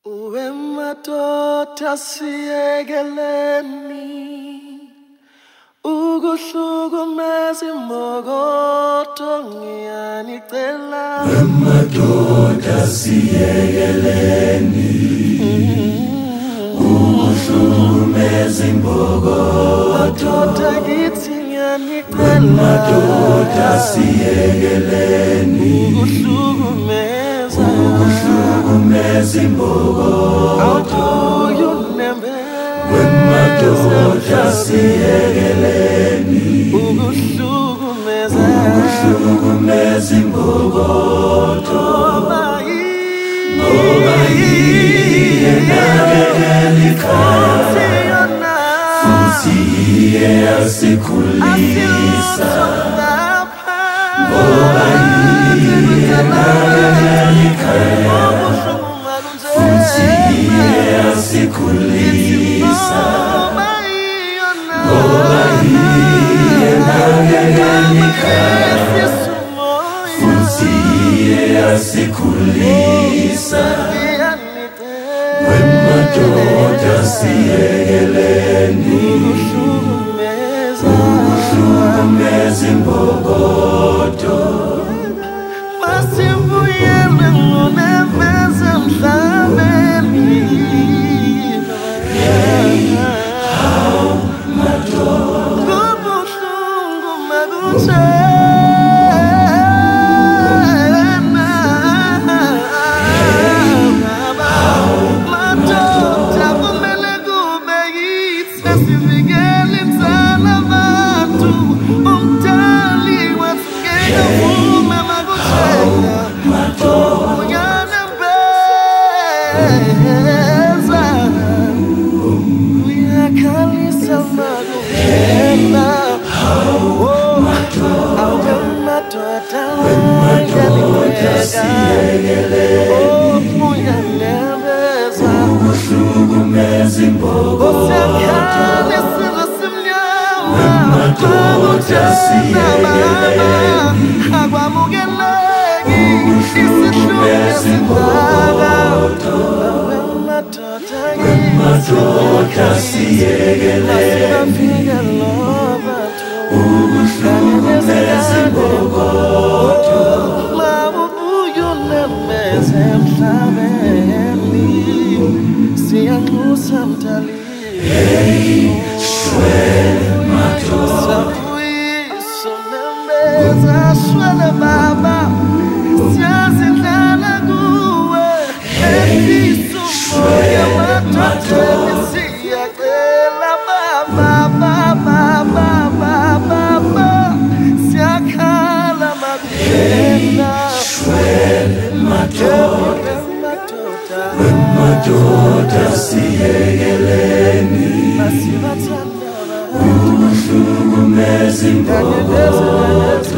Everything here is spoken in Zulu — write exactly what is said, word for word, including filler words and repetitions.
Uwe madoda siyekeleni ukuhlukumeza imbokodo ngiyanicela. Uwe madoda siyekeleni ukuhlukumeza imbokodo. Madoda kithi ngiyanicela. Uwe madoda siyekeleni ukuhlukumeza ukuhlukumeza imbokodo. Uwe madoda siyekeleni ukuhlukumeza ukuhlukumeza imbokodo. Ngoba iye nakekela ikhaya futhi iye yasikhulisa. Ngoba iye nakekela ikhaya futhi iye yasikhulisa. Ngoba iye nakekela ikhaya futhi iye yasikhulisa. Uwe madoda siyekeleni ukuhlukumeza imbokodo. Masivuyelwe ngoneveza emhlabeni. Hawu madoda Kubuhlungu makutshena. Madoda kumele kube yithi esivikela insana abantu. Umdali wathi ngeke avume makutshena. Uyanembeza uyakhalisa makuvela. Awe madoda madoda siyekeleni uyanembeza ukuhlukumeza imbokodo. usiyakhalisile simnyama madoda siyekeleni akwamukeleki ukuhlukumeza imbokodo. Madoda siyekeleni ukuhlukumeza imbokodo. Mawubuye emhlabeni siyanxusa mdali. Hey, shwele madoda Sonembeza shwele baba siyazidlala kuwe. Shwele madoda siyacela baba baba baba baba siyakhala makuvela. shwele madoda Uwe madoda siyekeleni ukuhlukumeza imbokodo.